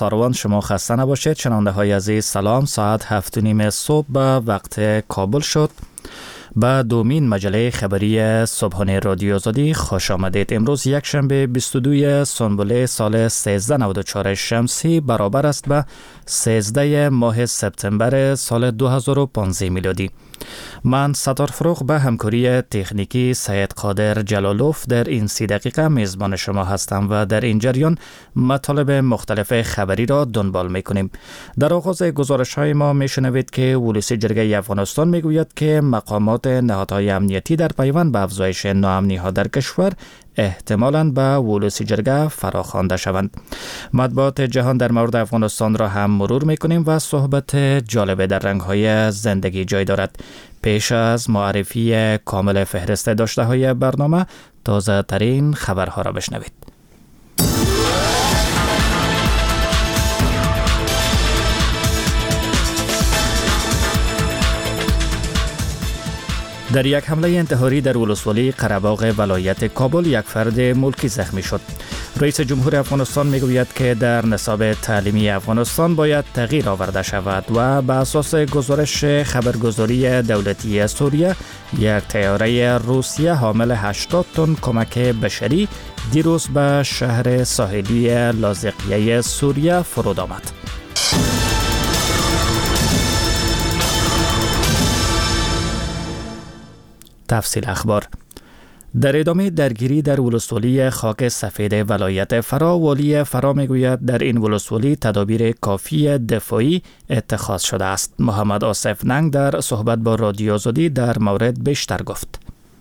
ساروان شما خسته نباشید. شنونده های عزیز سلام. ساعت 7:30 صبح به وقت کابل شد. به دومین مجله خبری صبحانه رادیو آزادی خوش آمدید. امروز یک شنبه 22 سنبله سال 1394 شمسی برابر است به 13 ماه سپتامبر سال 2015 میلادی. من ستار فروغ به همکاری تکنیکی سید قادر جلالوف در این 30 دقیقه میزبان شما هستم و در این جریان مطالب مختلف خبری را دنبال میکنیم. در آغاز گزارش های ما میشنوید که ولسی جرگه افغانستان میگوید که مقامات نهادهای امنیتی در پیوند به افزایش ناامنی ها در کشور احتمالاً به ولسی جرگه فراخوانده شوند. مطبوعات جهان در مورد افغانستان را هم مرور میکنیم و صحبت جالب در رنگ‌های زندگی جای دارد. پیش از معرفی کامل فهرست داشته های برنامه تازه ترین خبرها را بشنوید. در یک حمله انتحاری در ولسوالی قره‌باغ ولایت کابل یک فرد ملکی زخمی شد. رئیس جمهور افغانستان میگوید که در نصاب تعلیمی افغانستان باید تغییر آورده شود و به اساس گزارش خبرگزاری دولتی سوریه یک طیاره روسیه حامل 80 تن کمک بشری دیروز به شهر ساحلی لاذقیه سوریه فرود آمد. تفصیل اخبار. در ادامه درگیری در ولسوالی خاک سفید ولایت فرا، والی فرا میگوید در این ولسوالی تدابیر کافی دفاعی اتخاذ شده است. محمد آصف ننگ در صحبت با رادیو آزادی در مورد بیشتر گفت.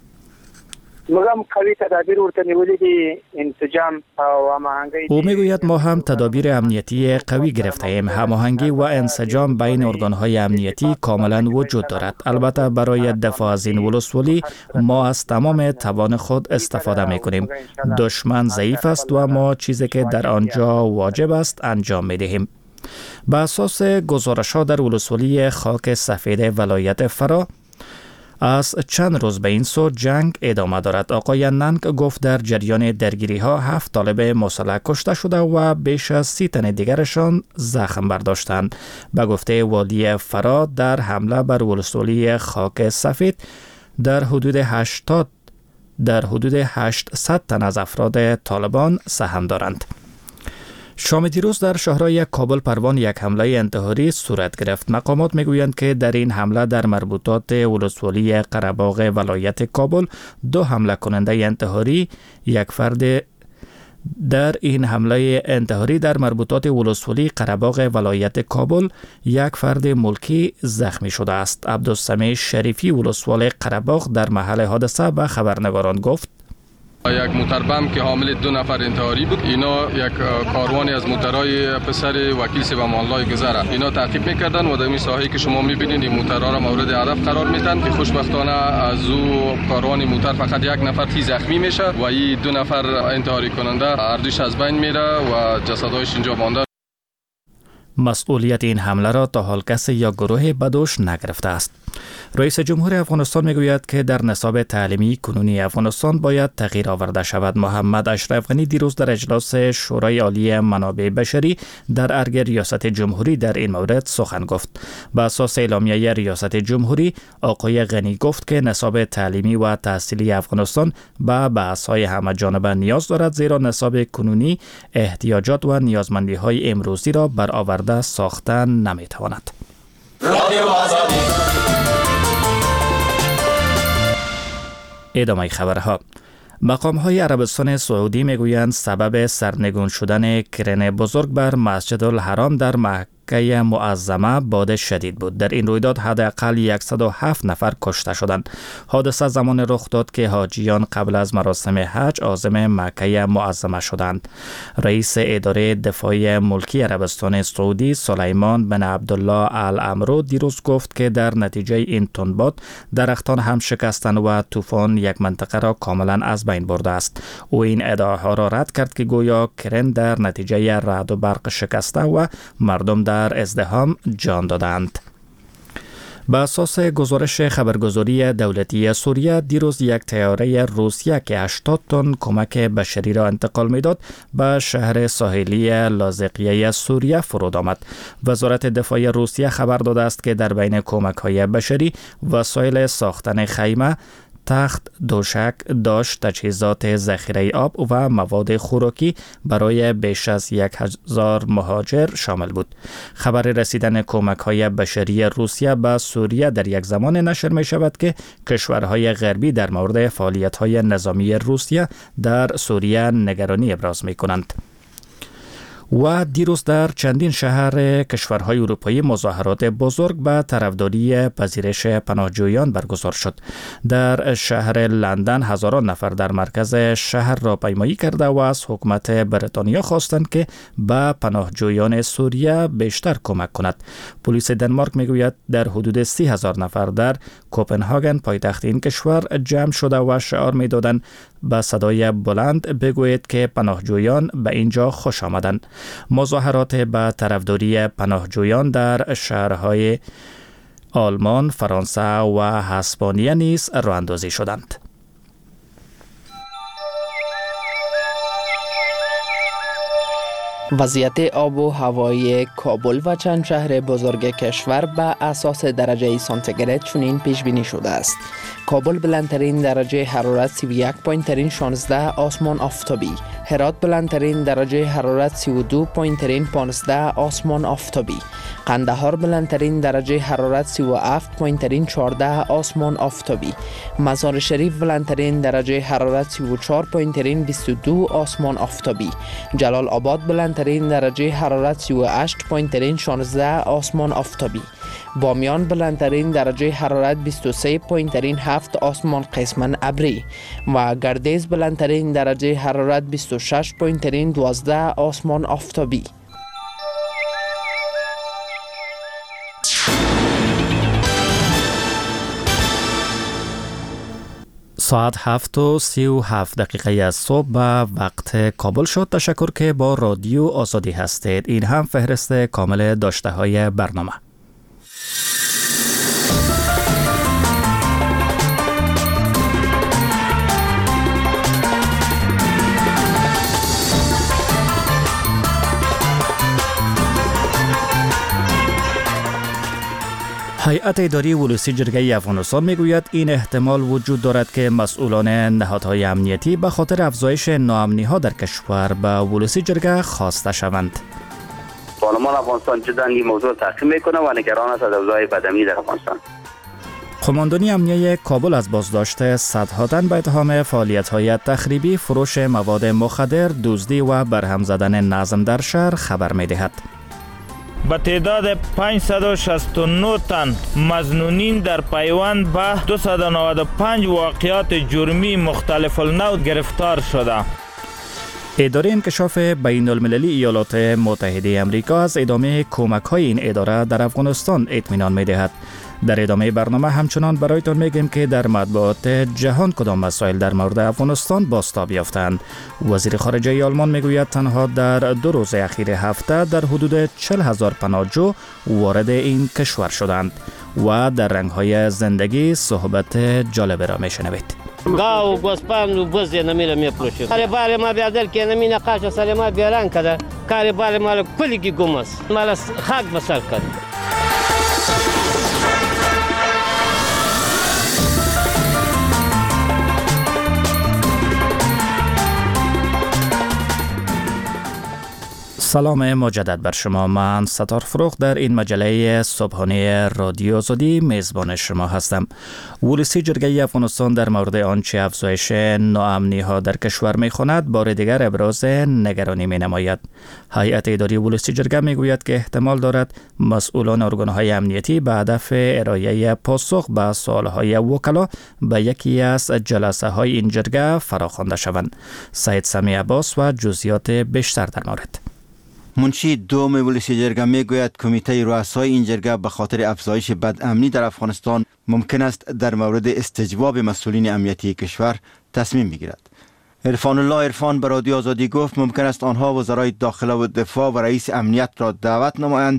او میگوید ما هم تدابیر امنیتی قوی گرفته ایم. هماهنگی و انسجام بین ارگان‌های امنیتی کاملا وجود دارد. البته برای دفاع از این ولسوالی ما از تمام توان خود استفاده میکنیم. دشمن ضعیف است و ما چیزی که در آنجا واجب است انجام میدهیم. به اساس گزارش‌ها در ولسوالی خاک سفید ولایت فرا از چند روز به این سو جنگ ادامه دارد. آقای ننگ گفت در جریان درگیری ها 7 طالب مسلح کشته شده و بیش از 30 تن دیگرشان زخم برداشتند. به گفته والی فرا در حمله بر ولسوالی خاک سفید در حدود 800 تن از افراد طالبان سهم دارند. شام دیروز در شهرهای کابل پروان یک حمله انتحاری صورت گرفت. مقامات میگویند که در این حمله در مربوطات ولسوالی قره‌باغ ولایت کابل 2 حمله کننده انتحاری یک فرد در این حمله انتحاری در مربوطات ولسوالی قره‌باغ ولایت کابل یک فرد ملکی زخمی شده است. عبدالسمیع شریفی ولسوال قره‌باغ در محل حادثه به خبرنگاران گفت یک موتربم که حامل 2 نفر انتحاری بود. اینا یک کاروانی از موترهای پسر وکیل صاحب الله گذره اینا تعقیب میکردن و در این ساحه‌ای که شما میبینید این موترها را مورد هدف قرار میدن که خوشبختانه از او کاروان موتر فقط یک نفر زخمی میشه و این 2 نفر انتحاری کننده اردیش از بین میره و جسدهایش اینجا مانده. مسئولیت این حمله را تا حال کسی یا گروه بدوش نگرفته است. رئیس جمهور افغانستان میگوید که در نصاب تعلیمی کنونی افغانستان باید تغییر آورده شود. محمد اشرف غنی دیروز در اجلاس شورای عالی منابع بشری در ارگ ریاست جمهوری در این مورد سخن گفت. به اساس اعلامیه ریاست جمهوری، آقای غنی گفت که نصاب تعلیمی و تحصیلی افغانستان به بحث‌های همه جانبه نیاز دارد، زیرا نصاب کنونی احتیاجات و نیازمندی‌های امروزی را برآورده ساختن نمی‌تواند. ادامه خبرها. مقام‌های عربستان سعودی میگویند سبب سرنگون شدن کرن بزرگ بر مسجد الحرام در مکه معظمه باد شدید بود. در این رویداد حداقل 107 نفر کشته شدند. حادثه زمان رخ داد که حاجیان قبل از مراسم حج عازم مکه معظمه شدند. رئیس اداره دفاع ملکی عربستان سعودی سلیمان بن عبدالله الامرو دیروز گفت که در نتیجه این تندباد درختان هم شکستند و طوفان یک منطقه را کاملا از بین برده است. او این ادعاها را رد کرد که گویا کرن در نتیجه رعد و برق شکسته و مردم در ازدحام جان دادند. به اساس گزارش خبرگزاری دولتی سوریه دیروز یک طیاره روسیه که 80 تن کمک بشری را انتقال میداد به شهر ساحلی لاذقیه سوریه فرود آمد. وزارت دفاع روسیه خبر داده است که در بین کمک‌های بشری وسایل ساختن خیمه، تخت، دوشک، داشت، تجهیزات ذخیره آب و مواد خوراکی برای بیش از 1000 مهاجر شامل بود. خبر رسیدن کمک‌های بشری روسیه به سوریه در یک زمان نشر می شود که کشورهای غربی در مورد فعالیت‌های نظامی روسیه در سوریه نگرانی ابراز می کنند. و دیروز در چندین شهر کشورهای اروپایی مظاهرات بزرگ به طرفداری پذیرش پناهجویان برگزار شد. در شهر لندن هزاران نفر در مرکز شهر را پیمایی کرده و از حکومت بریتانیا خواستند که به پناهجویان سوریه بیشتر کمک کند. پلیس دنمارک میگوید در حدود 30,000 نفر در کوپنهاگن پایتخت این کشور جمع شده و شعار میدادند با صدای بلند بگویید که پناهجویان به اینجا خوش آمدند. مظاهرات به طرفداری پناهجویان در شهرهای آلمان، فرانسه و اسپانیا نیز راه اندازی شدند. وضعیت آب و هوای کابل و چند شهر بزرگ کشور به اساس درجه سانتیگراد چنین پیش بینی شده است. کابل بلندترین درجه حرارت 31 پایین ترین 16 آسمان آفتابی. هرات بلندترین درجه حرارت 32 پایین ترین 15 آسمان آفتابی. قندهار بلندترین درجه حرارت 37 پایین ترین 14 آسمان آفتابی. مزار شریف بلندترین درجه حرارت 34 پایین ترین 22 آسمان آفتابی. جلال آباد بلندترین درجه حرارت 38 پایین ترین 16 آسمان آفتابی. بامیان بلندترین درجه حرارت 23 پایین ترین 7 آسمان قسماً ابری و گردیز بلندترین درجه حرارت 26 پایین ترین 12 آسمان آفتابی. ساعت 7:37 از صبح به وقت کابل شد. تشکر که با رادیو آزادی هستید. این هم فهرست کامل داشته های برنامه. هیئت اداری ولسی جرگه افغانستان میگوید این احتمال وجود دارد که مسئولان نهادهای امنیتی به خاطر افزایش ناامنی‌ها در کشور به ولسی جرگه خواسته شوند. پارلمان افغانستان جدا این موضوع تعقیب میکنه و نگران است از اوضاع بدامنی در افغانستان. قماندانی امنیه کابل از بازداشت صدها تن به اتهام فعالیت‌های تخریبی، فروش مواد مخدر، دزدی و برهم زدن نظم در شهر خبر می‌دهد. به تعداد 569 تن مظنونین در پیوند به 295 واقعات جرمی مختلف النوع گرفتار شده. اداره انکشاف بین المللی ایالات متحده آمریکا از ادامه کمک‌های این اداره در افغانستان اطمینان می‌دهد. در ادامه برنامه همچنان برایتان میگیم که در مطبوعات جهان کدام مسائل در مورد افغانستان بازتاب یافتند. وزیر خارجه آلمان میگوید تنها در 2 روز اخیر هفته در حدود 40,000 پناهجو وارد این کشور شدند و در رنگ‌های زندگی صحبت جالب را میشنوید. گاو گوسپند و بز نمیره میپروشه. کار بار ما بیادر که نمی نقاش سر ما بیران کده. کار بار ما کلی کی گمس. مال خاک بسر کرد. سلام مجدد بر شما. من ستار فروغ در این مجله صبحانه رادیو آزادی میزبان شما هستم. ولسی جرگه افغانستان در مورد آنچه افزایش ناامنی ها در کشور میخواند بار دیگر ابراز نگرانی می نماید. هیئت اداری ولسی جرگه میگوید که احتمال دارد مسئولان ارگان‌های امنیتی به هدف ارائه پاسخ به سوال‌های وکلا به یکی از جلسه های این جرگه فراخوانده شوند. سید سمی عباس و جزئیات بیشتر در مورد. منشی دوم ولسی جرگه میگوید کمیته رؤسای این جرگه به خاطر افزایش بدامنی در افغانستان ممکن است در مورد استجواب مسئولین امنیتی کشور تصمیم بگیرد. عرفان الله عرفان به رادیو آزادی گفت ممکن است آنها وزرای داخله و دفاع و رئیس امنیت را دعوت نمایند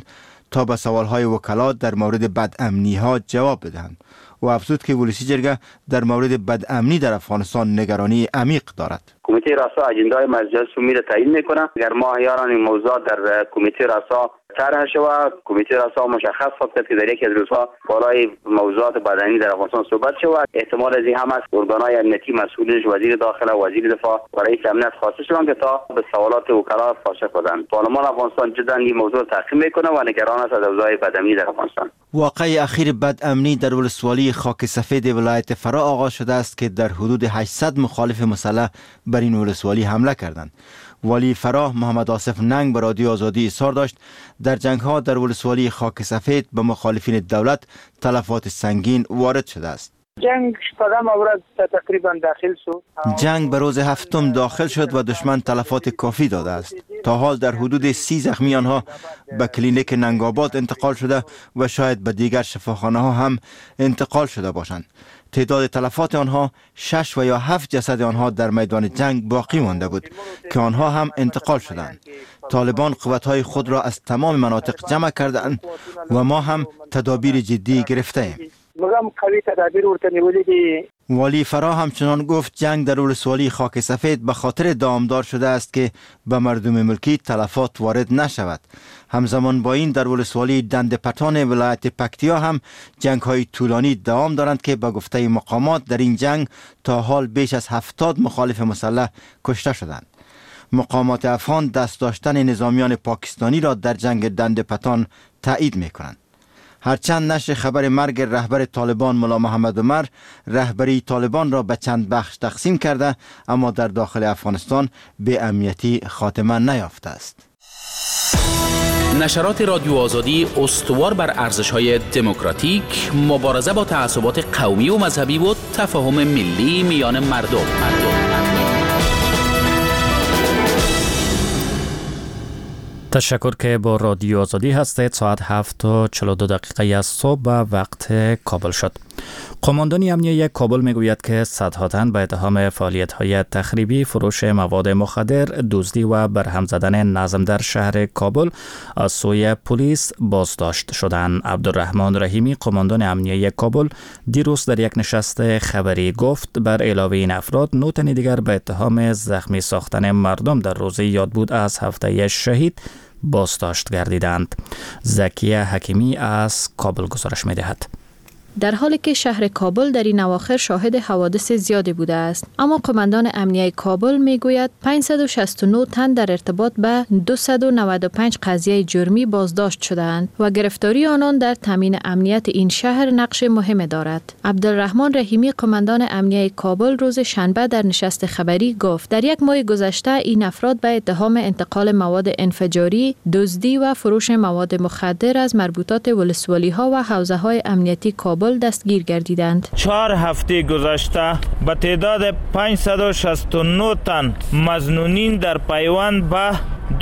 تا به سوالهای وکلا در مورد بدامنی ها جواب بدهند و افزود که ولسی جرگه در مورد بدامنی در افغانستان نگرانی عمیق دارد. کمیته راسا اجندای مجلس رو میره تعیین میکنه. اگر ما یاران این موضوع در کمیته راسا طرح شود، کمیته راسا مشخص کرد که در یکی از روزها بالای موضوعات بدنی در افغانستان صحبت شود. احتمال از این هم است ارگانهای امنیتی مسئولش وزیر داخله، وزیر دفاع و رئیس امنیت خواسته شدند که تا به سوالات وکلا پاسخ بدن. پارلمان افغانستان جدا این موضوع تعقیب میکنه و نگران است از اوضاع بدامنی در افغانستان. واقعه اخیر بدامنی در ولسوالی خاک سفید ولایت فرا آغاز شده است که در حدود 800 مخالف مسلح بر این ولسوالی حمله کردند. والی فرا محمد آصف ننگ به رادیو آزادی اظهار داشت در جنگ ها در ولسوالی خاک سفید به مخالفین دولت تلفات سنگین وارد شده است. جنگ شدم اورد تقریبا داخل شد. جنگ به روز هفتم داخل شد و دشمن تلفات کافی داده است. تا حال در حدود 30 زخمی آنها به کلینیک ننگاباد انتقال شده و شاید به دیگر شفاخانه ها هم انتقال شده باشند. تعداد تلفات آنها 6 و یا 7 جسد آنها در میدان جنگ باقی مانده بود که آنها هم انتقال شدند. طالبان قوت‌های خود را از تمام مناطق جمع کردند و ما هم تدابیر جدی گرفته ایم. والی فرا همچنان گفت جنگ در ولسوالی خاک سفید به خاطر دامدار شده است که به مردم ملکی تلفات وارد نشود. همزمان با این در ولسوالی دند پتان ولایت پکتیا هم جنگ های طولانی دوام دارند که به گفته مقامات در این جنگ تا حال بیش از 70 مخالف مسلح کشته شدند. مقامات افغان دست داشتن نظامیان پاکستانی را در جنگ دند پتان تایید می‌کنند. هرچند نشر خبر مرگ رهبر طالبان ملا محمد عمر رهبری طالبان را به چند بخش تقسیم کرده، اما در داخل افغانستان به امنیتی خاتمه نیافته است. نشرات رادیو آزادی استوار بر ارزش‌های دموکراتیک، مبارزه با تعصبات قومی و مذهبی و تفاهم ملی میان مردم. تشکر که با رادیو آزادی هستید. ساعت 7:42 از صبح به وقت کابل شد. قماندان امنیه کابل میگوید که صدها تن به اتهام فعالیت‌های تخریبی، فروش مواد مخدر، دزدی و برهم زدن نظم در شهر کابل از سوی پلیس بازداشت شدند. عبدالرحمن رحیمی قماندان امنیه کابل دیروز در یک نشست خبری گفت بر علاوه این افراد 9 تن دیگر به اتهام زخمی ساختن مردم در روز یادبود از هفته شهید بازداشت گردیدند. زکیه حکیمی از کابل گزارش می‌دهد. در حالی که شهر کابل در این اواخر شاهد حوادث زیادی بوده است، اما قماندان امنیه کابل میگوید 569 تن در ارتباط به 295 قضیه جرمی بازداشت شدند و گرفتاری آنان در تامین امنیت این شهر نقش مهم دارد. عبدالرحمن رحیمی قماندان امنیه کابل روز شنبه در نشست خبری گفت در یک ماه گذشته این افراد به اتهام انتقال مواد انفجاری، دزدی و فروش مواد مخدر از مربوطات ولسوالی ها و حوزه های امنیتی کابل دستگیر گردیدند. 4 هفته گذشته به تعداد 569 تن مظنونین در پیوند به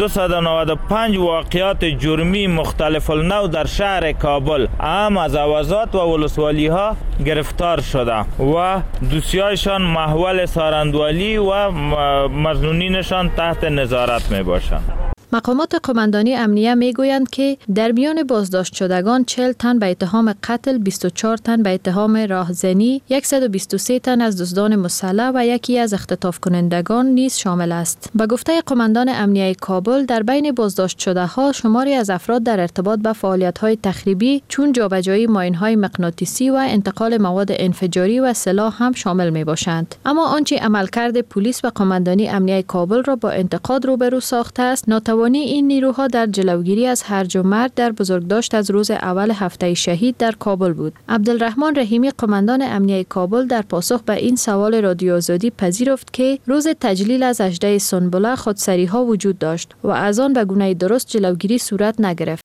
295 واقعات جرمی مختلف النوع در شهر کابل اهم از اوضاعات و ولسوالی ها گرفتار شده و دوسیایشان محول سارندوالی و مظنونینشان تحت نظارت می باشند. مقامات قماندانی امنیه میگویند که در میان بازداشت شدگان 40 تن به اتهام قتل، 24 تن به اتهام راهزنی، 123 تن از دزدان مسلح و یکی از اختطاف کنندگان نیز شامل است. به گفته قماندان امنیه کابل در بین بازداشت شده ها شماری از افراد در ارتباط با فعالیت های تخریبی چون جابجایی ماین های مغناطیسی و انتقال مواد انفجاری و سلاح هم شامل می باشند. اما آنچه عملکرد پلیس و قماندانی امنیه کابل را با انتقاد روبرو ساخته است، این نیروها در جلوگیری از هرج و مرج در بزرگداشت از روز اول هفته شهید در کابل بود. عبدالرحمن رحیمی قماندان امنیه کابل در پاسخ به این سوال رادیو آزادی پذیرفت که روز تجلیل از اژده سنبله خودسری ها وجود داشت و از آن به گونه درست جلوگیری صورت نگرفت.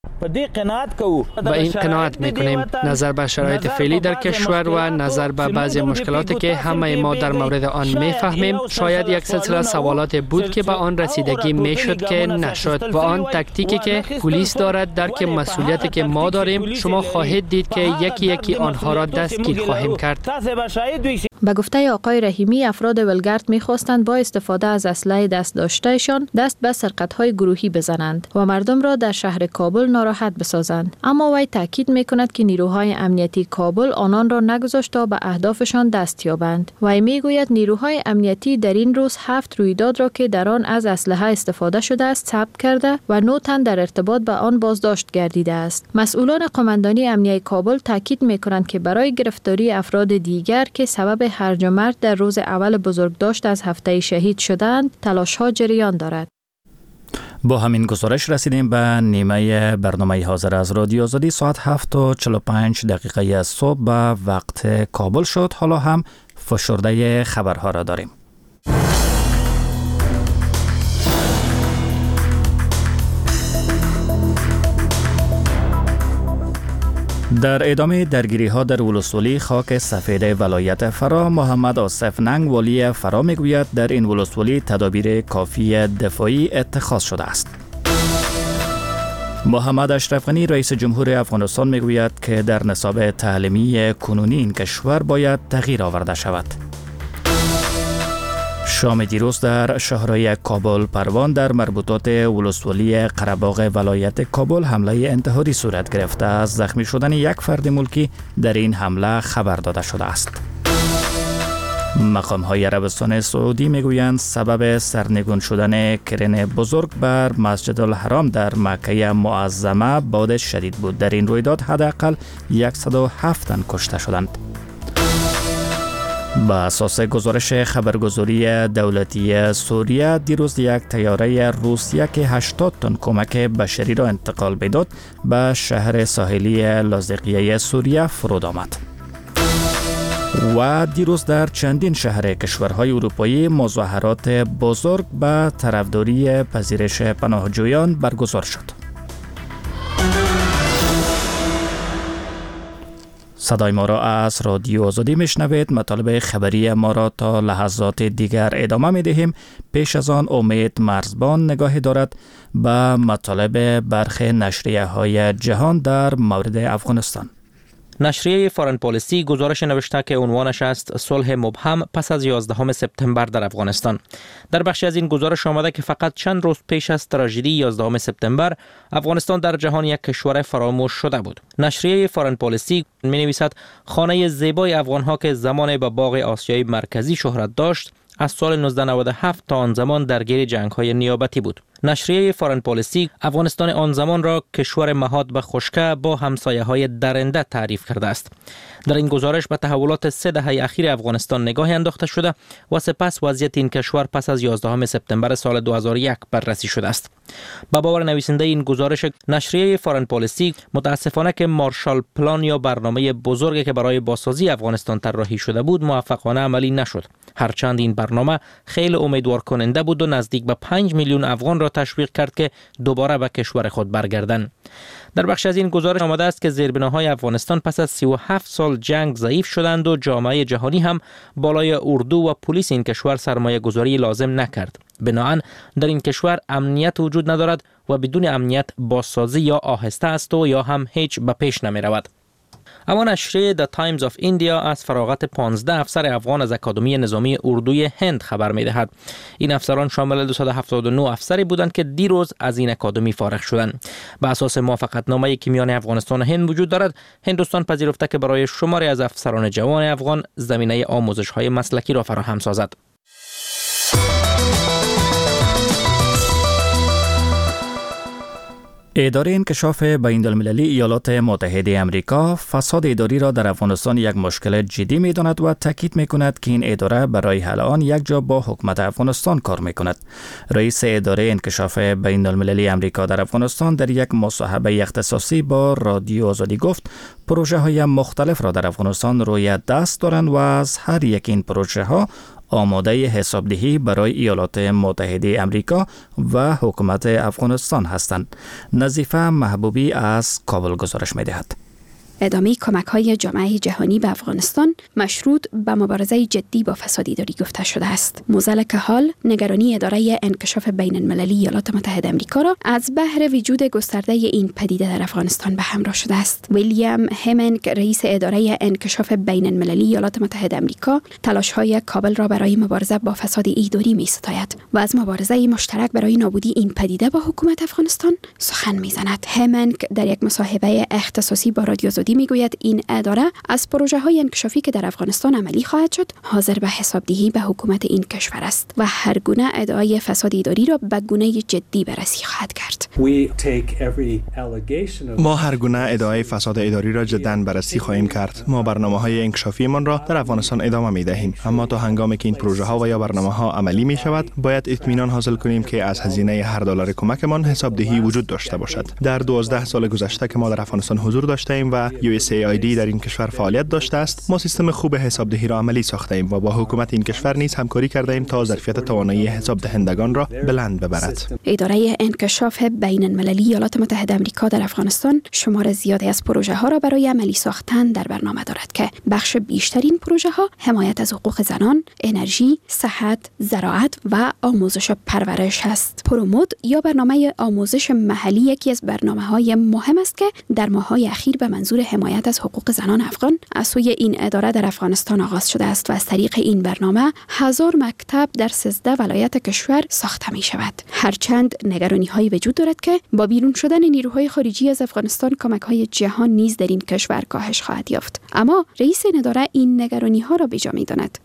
با این قناعت میکنیم نظر به شرایط فعلی در کشور و نظر به بعضی مشکلاتی که همه ما در مورد آن میفهمیم، شاید یک سلسله سوالات بود که به آن رسیدگی میشد که نشد و آن تاکتیکی که پلیس دارد درک مسئولیتی که ما داریم، شما خواهید دید که یکی یکی آنها را دستگیر خواهیم کرد. به گفته آقای رحیمی، افراد ولگرد می‌خواستند با استفاده از اسلحه دست داشتهشان دست به سرقت‌های گروهی بزنند و مردم را در شهر کابل ناراحت بسازند. اما وی تاکید می‌کند که نیروهای امنیتی کابل آنان را نگذاشت تا به اهدافشان دست یابند. وی می‌گوید نیروهای امنیتی در این روز 7 رویداد را که در آن از اسلحه استفاده شده است ثبت کرده و 9 تن در ارتباط به آن بازداشت گردیده است. مسئولان قماندانی امنیه کابل تاکید می‌کنند که برای گرفتاری افراد دیگر که سبب هرج و مرج در روز اول بزرگداشت از هفته شهید شدند تلاش‌ها جریان دارد. با همین گزارش رسیدیم به نیمه برنامه حاضر از رادیو آزادی. ساعت 7:45 صبح به وقت کابل شد. حالا هم فشرده خبرها را داریم. در ادامه درگیری ها در ولسوالی خاک سفید ولایت فرا، محمد آصف ننگ والی فرا میگوید در این ولسوالی تدابیر کافی دفاعی اتخاذ شده است. محمد اشرف غنی رئیس جمهور افغانستان میگوید که در نصاب تعلیمی کنونی این کشور باید تغییر آورده شود. شام دیروز در شهرهای کابل پروان در مربوطات ولسوالی قره‌باغ ولایت کابل حمله انتحاری صورت گرفته است. زخمی شدن یک فرد ملکی در این حمله خبر داده شده است. مقام‌های عربستان سعودی میگویند سبب سرنگون شدن کرن بزرگ بر مسجد الحرام در مکه معظمه باد شدید بود. در این رویداد حداقل 107 تن کشته شدند. با اساس گزارش خبرگزاری دولتی سوریه، دیروز یک طیاره روسیه که 80 تن کمک بشری را انتقال می‌داد به شهر ساحلی لاذقیه سوریه فرود آمد. و دیروز در چندین شهر کشورهای اروپایی مظاهرات بزرگ به طرفداری پذیرش پناهجویان برگزار شد. صدای ما را از رادیو آزادی میشنوید. مطالب خبری ما را تا لحظات دیگر ادامه میدهیم. پیش از آن امید مرزبان نگاهی دارد به مطالب برخی نشریه های جهان در مورد افغانستان. نشریه فارن پالیسی گزارش نوشته که عنوانش است صلح مبهم پس از 11 سپتامبر در افغانستان. در بخشی از این گزارش آمده که فقط چند روز پیش از تراژدی 11 سپتامبر افغانستان در جهان یک کشور فراموش شده بود. نشریه فارن پالیسی می‌نویسد خانه زیبای افغان‌ها که زمان به باغ آسیای مرکزی شهرت داشت از سال 1997 تا آن زمان درگیر جنگ‌های نیابتی بود. نشریه فارن پالیسی افغانستان آن زمان را کشور مهاد به خشکه با همسایه‌های درنده تعریف کرده است. در این گزارش به تحولات 3 دهه اخیر افغانستان نگاهی انداخته شده و سپس وضعیت این کشور پس از 11 سپتامبر سال 2001 بررسی شده است. با باور نویسنده این گزارش نشریه فارن پالیسی، متاسفانه که مارشال پلان یا برنامه بزرگی که برای بازسازی افغانستان طراحی شده بود موفقانه عملی نشد. هرچند این برنامه خیلی امیدوار کننده بود و نزدیک به 5 میلیون افغان را تشویق کرد که دوباره به کشور خود برگردند. در بخش از این گزارش آمده است که زیربناهای افغانستان پس از 37 سال جنگ ضعیف شدند و جامعه جهانی هم بالای اردو و پلیس این کشور سرمایه گذاری لازم نکرد. بنابراین در این کشور امنیت وجود ندارد و بدون امنیت بازسازی یا آهسته است و یا هم هیچ به پیش نمی رود. اما نشریه The Times of India از فراغت 15 افسر افغان از اکادمی نظامی اردوی هند خبر می دهد. این افسران شامل 279 افسری بودند که دیروز از این اکادمی فارغ شدند. به اساس موافقتنامه‌ای که میان افغانستان و هند وجود دارد، هندوستان پذیرفته که برای شماری از افسران جوان افغان زمینه آموزش‌های مسلکی را فراهم سازد. اداره انکشاف بین‌المللی ایالات متحده آمریکا فساد اداری را در افغانستان یک مشکل جدی می‌داند و تاکید می‌کند که این اداره برای حل آن یک جا با حکومت افغانستان کار می‌کند. رئیس اداره انکشاف بین‌المللی آمریکا در افغانستان در یک مصاحبه اختصاصی با رادیو آزادی گفت پروژه‌های مختلف را در افغانستان روی دست دارند و از هر یک این پروژه‌ها آماده حسابدهی برای ایالات متحده آمریکا و حکومت افغانستان هستند. نظیفه محبوبی از کابل گزارش می‌دهد. ادامه کمک‌های جامعه جهانی به افغانستان مشروط به مبارزه جدی با فساد اداری گفته شده است. موزلک حال نگرانی اداره انکشاف بین المللی ایالات متحده آمریکا را از بحر وجود گسترده این پدیده در افغانستان به همراه شده است. ویلیام همینگ رئیس اداره انکشاف بین المللی ایالات متحده آمریکا تلاش‌های کابل را برای مبارزه با فساد اداری می‌ستاید و از مبارزه مشترک برای نابودی این پدیده با حکومت افغانستان سخن می‌زند. همینگ در یک مصاحبه اختصاصی با رادیو آزادی میگوید این اداره از پروژه‌های انکشافی که در افغانستان عملی خواهد شد حاضر به حسابدهی به حکومت این کشور است و هر گونه ادعای فساد اداری را به گونه جدی بررسی خواهد کرد. ما هر گونه ادعای فساد اداری را جداً بررسی خواهیم کرد. ما برنامه‌های انکشافیمان را در افغانستان ادامه می‌دهیم، اما تا هنگامی که این پروژه‌ها و یا برنامه‌ها عملی می‌شود باید اطمینان حاصل کنیم که از هزینه هر دلار کمکمان حسابدهی وجود داشته باشد. در 12 سال گذشته که ما در افغانستان حضور داشتیم و USAID در این کشور فعالیت داشته است، ما سیستم خوب حسابدهی را عملی ساختیم و با حکومت این کشور نیز همکاری کردیم تا ظرفیت توانایی حساب دهندگان را بلند ببرد. اداره انکشاف بین المللی ایالات متحده آمریکا در افغانستان شمار زیادی از پروژه ها را برای عملی ساختن در برنامه دارد که بخش بیشترین پروژه ها حمایت از حقوق زنان، انرژی، صحت، زراعت و آموزش و پرورش است. پرومود یا برنامه آموزش محلی یکی از برنامه‌های مهم است که در ماه‌های اخیر به منظور حمایت از حقوق زنان افغان از سوی این اداره در افغانستان آغاز شده است و از طریق این برنامه 1000 مکتب در 13 ولایت کشور ساخته می شود. هرچند نگرانی‌هایی وجود دارد که با بیرون شدن نیروهای خارجی از افغانستان کمک‌های جهان نیز در این کشور کاهش خواهد یافت، اما رئیس این اداره این نگرانی‌ها را بجا می‌داند.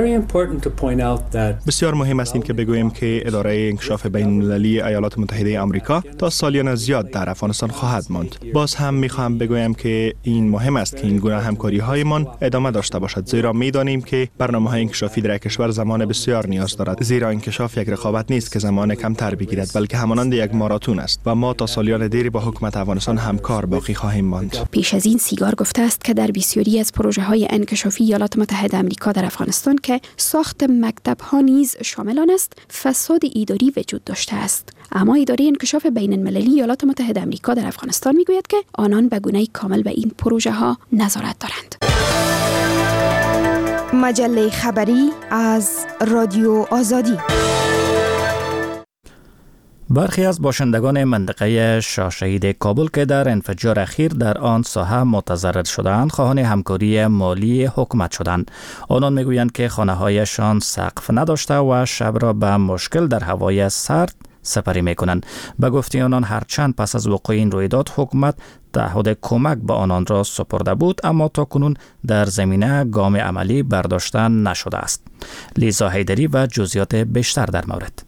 بسیار مهم است که بگوییم که اداره انکشاف بین المللی ایالات متحده آمریکا تا سالیان زیاد در افغانستان خواهد ماند. باز هم می‌خواهم بگویم که این مهم است که این گونه همکاری‌هایمان ادامه داشته باشد، زیرا می‌دانیم که برنامه‌های انکشافی در کشور زمان بسیار نیاز دارد، زیرا انکشاف یک رقابت نیست که زمان کمتر بگیرد، بلکه همانند یک ماراتون است و ما تا سالیان دیری با حکومت افغانستان همکار باقی خواهیم ماند. پیش از این سیگار گفته است که در بسیاری از پروژه‌های انکشافی ایالات متحده آمریکا در افغانستان که ساخت مکتب‌ها نیز شامل آن است، فساد اداری وجود داشته است. اما اداره انکشاف بین المللی ایالات متحده آمریکا در افغانستان میگوید که آنان به گونه کامل به این پروژه ها نظارت دارند. مجله خبری از رادیو آزادی. برخی از باشندگان منطقه شاه شهید کابل که در انفجار اخیر در آن ساحه متضرر شدند خواهان همکاری مالی حکومت شدند. آنان میگویند که خانه‌هایشان سقف نداشته و شب را به مشکل در هوای سرد سپری میکنند. به گفته آنان هرچند پس از وقوع این رویداد حکومت تعهد کمک به آنان را سپرده بود، اما تا کنون در زمینه گام عملی برداشته نشده است. لیزا حیدری و جزئیات بیشتر در مورد.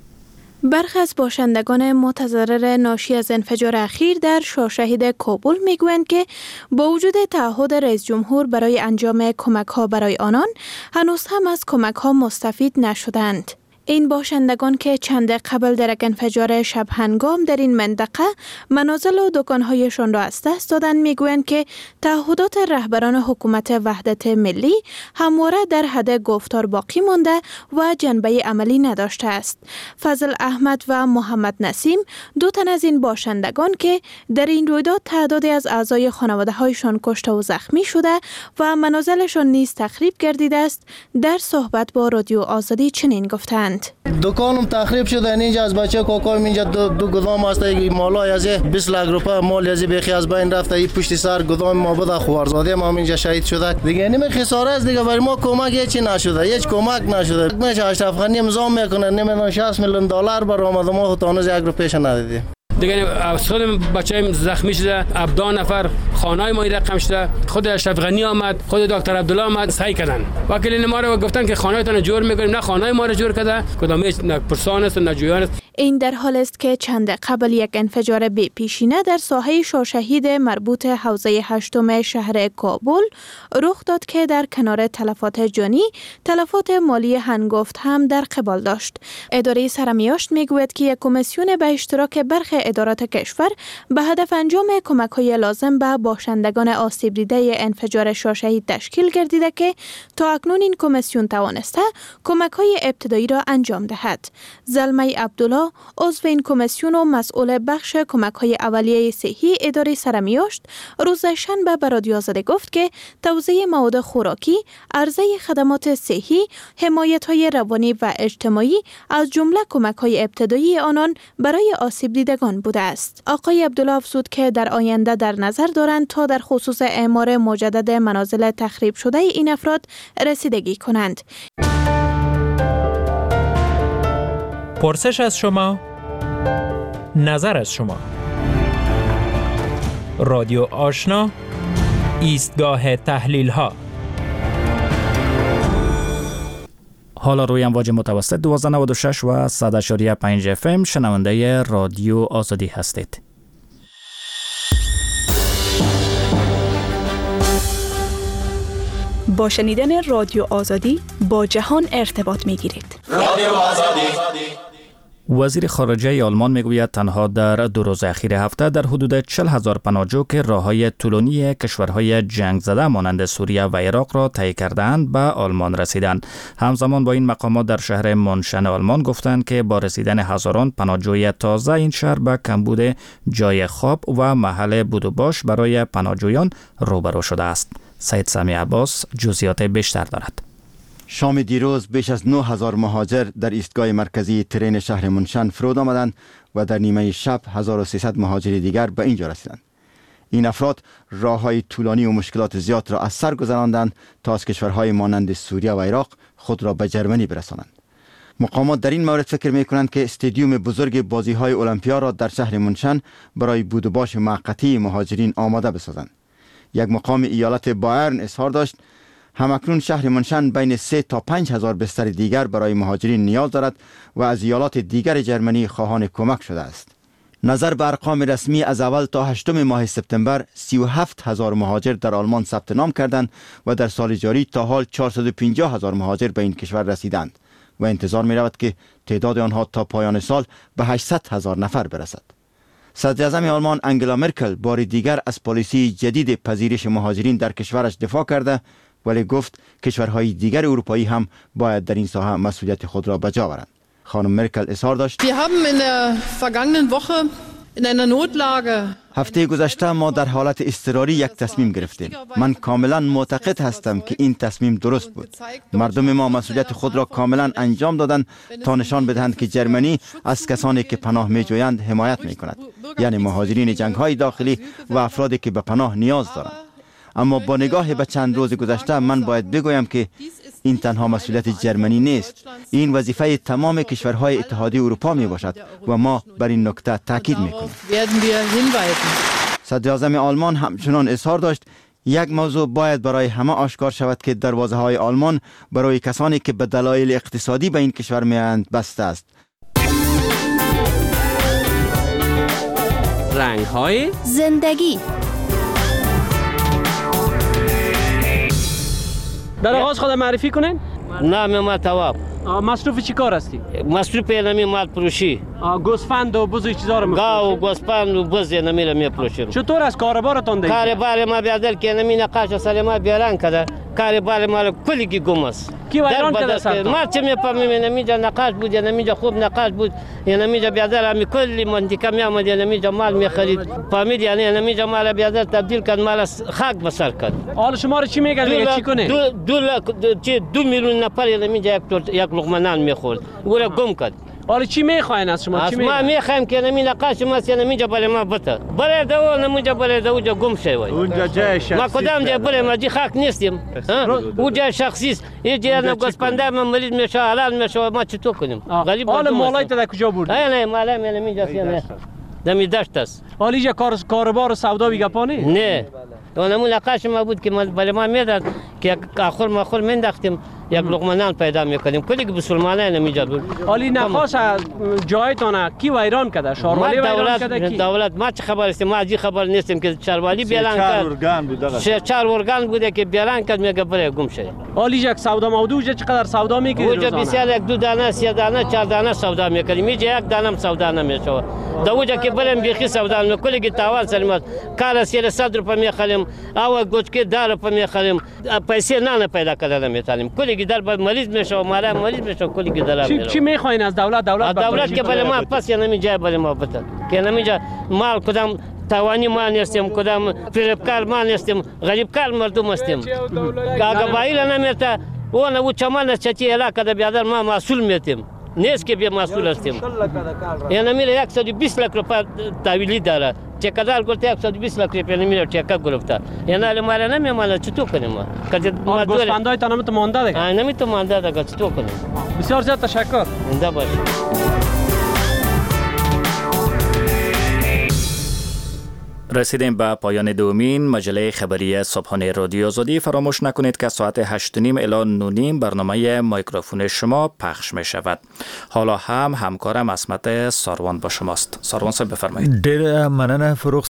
برخی از باشندگان متضرر ناشی از انفجار اخیر در شاه شهید کابل میگویند که با وجود تعهد رئیس جمهور برای انجام کمک‌ها برای آنان، هنوز هم از کمک‌ها مستفید نشدند. این باشندگان که چند قبل در یک انفجار شب هنگام در این منطقه منازل و دکان‌هایشان را از دست دادند میگویند که تعهدات رهبران حکومت وحدت ملی همواره در حد گفتار باقی مانده و جنبه عملی نداشته است. فضل احمد و محمد نسیم، دو تن از این باشندگان که در این رویداد تعدادی از اعضای خانواده‌هایشان کشته و زخمی شده و منازلشان نیز تخریب گردیده است، در صحبت با رادیو آزادی چنین گفتند: دکانم تخریب شده. اینجا از بچه کاکایم اینجا دو گدام است، مالای از 20 لک روپیه مال از بخی از بین رفته. این پشت سر گدام ما بود خوارزاده ما اینجا شهید شده دیگه. نمی خساره است دیگه، برای ما کمک هیچ نشده، هیچ کمک نشده. میشه اشرف غنی امضا میکنه نمیدونم 60 میلیون دلار برآمد، ما تانوز 1 روپیه ندیدیم دیگه. خود بچه‌م زخمی شده، 17 نفر خانه‌های ما رقم شده. خود اشرف غنی آمد، خود دکتر عبدالله آمد، سعی کردن وکیل ما رو گفتن که خانه‌تون جور می‌کنیم، نه خانه‌های ما رو جور کرده، کدامش نه پرسان است نه جویان است. این در حال است که چند قبل یک انفجار بی پیشینه در ساحه شاه شهید مربوط حوزه 8 شهر کابل رخ داد که در کنار تلفات جانی، تلفات مالی هنگفت هم در قبال داشت. اداره سرمیاشت میگوید که یک کمیسیون به اشتراک برخی ادارات کشور به هدف انجام کمک‌های لازم به باشندگان آسیب دیده انفجار شاشه‌ای تشکیل گردیده که تا اکنون این کمیسیون توانسته کمک‌های ابتدایی را انجام دهد. زلمه عبدالله عضو این کمیسیون و مسئول بخش کمک‌های اولیه صحی اداره سرمیاشت روز شنبه به رادیو آزادی گفت که توزیع مواد خوراکی، عرضه خدمات صحی، حمایت‌های روانی و اجتماعی از جمله کمک‌های ابتدایی آنان برای آسیب دیدگان بوده است. آقای عبدالله افزود که در آینده در نظر دارند تا در خصوص اعمار مجدد منازل تخریب شده این افراد رسیدگی کنند. پرسش از شما، نظر از شما. رادیو آشنا، ایستگاه تحلیل ها. حالا روی امواج متوسط 1296 و 100.5 FM شنونده رادیو آزادی هستید. با شنیدن رادیو آزادی با جهان ارتباط می‌گیرید. رادیو آزادی. وزیر خارجه آلمان میگوید تنها در 2 روز اخیر هفته در حدود 40,000 پناهجو که راههای طولانی کشورهای جنگ زده مانند سوریه و عراق را طی کردند به آلمان رسیدند. همزمان با این مقامات در شهر مونشن آلمان گفتند که با رسیدن هزاران پناهجوی تازه این شهر به کمبود جای خواب و محل بود و باش برای پناهجویان روبرو شده است. سید سامی عباس جزئیات بیشتر دارد. شام دیروز بیش از 9,000 مهاجر در ایستگاه مرکزی ترین شهر مونشن فرود آمدند و در نیمه شب 1300 مهاجر دیگر به اینجا رسیدند. این افراد راههای طولانی و مشکلات زیاد را از سر گذراندند تا از کشورهای مانند سوریه و عراق خود را به جرمنی برسانند. مقامات در این مورد فکر می کنند که استادیوم بزرگ بازی‌های المپیا را در شهر مونشن برای بود و باش موقتی مهاجرین آماده بسازند. یک مقام ایالت بایرن اظهار داشت همکنون شهر مونشن بین 3 تا 5,000 بستر دیگر برای مهاجرین نیاز دارد و از ایالات دیگر جرمنی خواهان کمک شده است. نظر به ارقام رسمی از اول تا 8 ماه سپتامبر 37,000 مهاجر در آلمان ثبت نام کردند و در سال جاری تا حال 450,000 مهاجر به این کشور رسیدند و انتظار می رود که تعداد آنها تا پایان سال به 800,000 نفر برسد. صدر اعظم آلمان انگلا مرکل بار دیگر از پالیسی جدید پذیرش مهاجرین در کشورش دفاع کرده، ولی گفت کشورهای دیگر اروپایی هم باید در این ساحه مسئولیت خود را به جا آورند. خانم مرکل اظهار داشت: هفته گذشته ما در حالت اضطراری یک تصمیم گرفتیم. من کاملا معتقد هستم که این تصمیم درست بود. مردم ما مسئولیت خود را کاملا انجام دادند تا نشان بدهند که جرمنی از کسانی که پناه می‌جویند حمایت می‌کند، یعنی مهاجرین جنگ‌های داخلی و افرادی که به پناه نیاز دارند. اما با نگاه به چند روز گذشته من باید بگویم که این تنها مسئولیت جرمنی نیست. این وظیفه تمام کشورهای اتحادیه اروپا می باشد و ما بر این نکته تاکید می کنیم. صدر اعظم آلمان همچنان اظهار داشت یک موضوع باید برای همه آشکار شود که دروازه های آلمان برای کسانی که به دلایل اقتصادی به این کشور می آیند بسته است. رنگ های زندگی. در آغاز خود معرفی کنین؟ نام من تواب. مصروف چی کار هستی؟ مصروف اینمی مال فروشی. گوسفند و بز و چیزا رو می‌فروشی؟ گاو و گوسفند و بز اینمی رو می‌فروشیم. چطور از کاربارتون دیگه؟ کاربار ما بیادر که اینمی نقاش سلام بیارن کده. کاربار ما کلی گم است. کی ویران کرده سر؟ ما چه می‌فهمیم اینمی جا نقاش بود، اینمی جا خوب نقاش بود، اینمی جا بیادر همی کلی منطقه می‌آمد، اینمی جا مال می‌خرید. فهمید یعنی اینمی جا مال بیادر تبدیل کرد، مال خاک بسر کرد. حالا شما رو چی میگن دیگه چی کنه؟ 2 میلیون نفر اینمی جا یک لقمه نان می‌خورد. او گم کرد. حالا چی میخواین از شما؟ چی ما میخوایم که نمی نقاش ما سی نمی جا برای ما بته برای دو نمی جا برای دو جا گم شوی اونجا جای شخصی ما کدام جا برای ما جی خاک نیستیم او جای شخصی است این جا نگوسپنده من مریض میشه حلال میشه ما چطور کنیم غریب حالا مالای تا کجا برد نه مالای من نمی جا سی دمی داشت است حالا اینجا کاربار و سودا بیگپانی نه اونمون نقاش ما بود که برای ما میداد که آخر ما خور منداختیم یک لقمه نان پیدا میکنیم. کلی که مسلمانان نمیجا بود. عالی نخواست جایتان کی ویران کرده؟ شاروالی ویران کرده کی؟ دولت ما چه خبر است؟ ما از خبر نیستیم که شاروالی بیان کرد. 4 ارگان بوده که بیان کرد میگه بره گم شد. عالی یک سودا مودو چقدر سودا میکنید؟ اوجا بسیار 1 2 دانه 3 دانه 4 دانه سودا میکنیم. میجه 1 دانه سودا نمیشه. دوجا که بریم بیخی سودا میکنیم که تاوان سلامت. کار 300 روپیه میخریم. او گوچکی دار روپیه میخریم. پیسې نه پیدا کردن میتونیم. کلی که در مریض میشه، ماره مریض میشه، کلی که در چی میخواین از دولت؟ دولت که بله ما پس نمیجای بله ما بده. که نمیجا مال کدام توانی ما نیستیم، کدام فریبکار ما نیستیم، غریبکار مردم هستیم. که اگه بایل نمیرته او چمان چتی علاقه ده بیادر ما مسئول میتیم. نیست که بیا مسئول هستیم. یعنی میره 120 لک روپیه تحویلی داره. چقدر گفته 120 لک روپیه نمیره چقدر گرفته. یعنی الماره نمیمانه چطور کنیم ما؟ گوسفندای تا نمیتون مانده دیگه. نمیتون مانده دیگه چطور کنیم؟ بسیار زیاد تشکر. زنده باشید. رسیدیم به پایان دومین مجله خبری صبحانه رادیو آزادی. فراموش نکنید که ساعت 8:30 الی 9:30 برنامه مایکروفون شما پخش می شود. حالا هم همکارم عصمت ساروان با شماست. ساروان صاحب بفرمایید. دیر مننه فروغ